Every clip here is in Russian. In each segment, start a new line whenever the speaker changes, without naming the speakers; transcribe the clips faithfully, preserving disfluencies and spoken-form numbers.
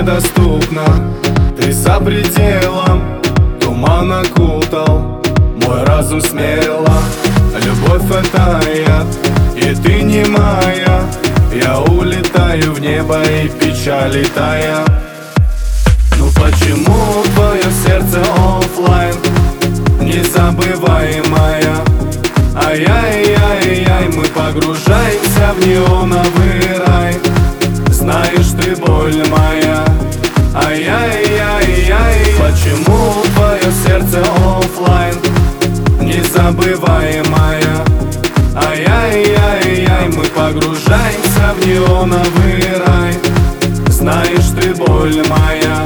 недоступна. Ты за пределом, туман окутал мой разум смело. Любовь это я, и ты не моя. Я улетаю в небо и печали тая. Ну почему твое сердце оффлайн, незабываемая? Ай-яй-яй-яй, мы погружаемся в неоновый рай. Знаешь ты, боль моя. Ай-яй-яй-яй, почему твое сердце оффлайн, незабываемая? Ай-яй-яй-яй, мы погружаемся в неоновый рай. Знаешь ты, боль моя.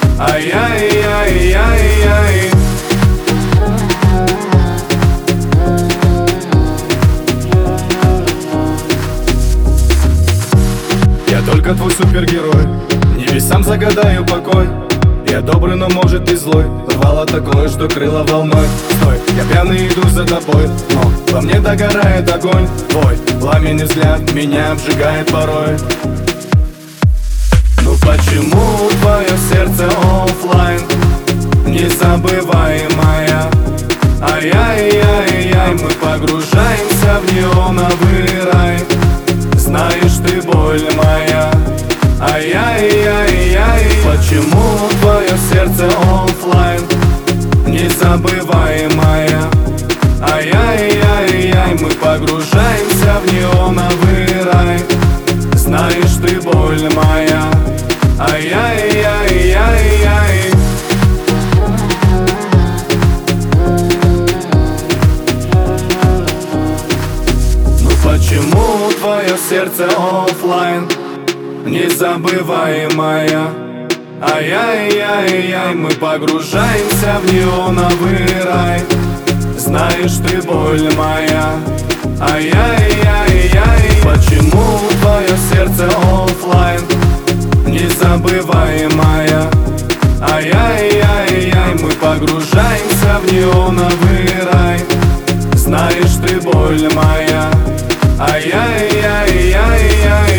Ай-яй-яй-яй-яй. Я только твой супергерой, небесам загадаю покой. Я добрый, но может и злой. Рвало такое, что крыло волной. Стой, я пьяный иду за тобой, но во мне догорает огонь. Твой пламенный взгляд меня обжигает порой. Ну почему твое сердце оффлайн, незабываемая? Ай-яй-яй-яй, мы погружаемся в неоновый рай. Знаешь ты, боль моя. Ай-яй-яй-яй, почему твое сердце оффлайн, незабываемая? Ай-яй-яй-яй, мы погружаемся в неоновый рай. Знаешь ты, боль моя. Ай-яй-яй-яй-яй. Ну почему твое сердце оффлайн, незабываемая? Ай-яй-яй-яй, мы погружаемся в неоновый рай. Знаешь ты, боль моя. Ай-яй-яй-яй, почему твое сердце оффлайн, незабываемая? Ай-яй-яй-яй, мы погружаемся в неоновый рай. Знаешь ты, боль моя. Ай-яй-яй-яй-яй.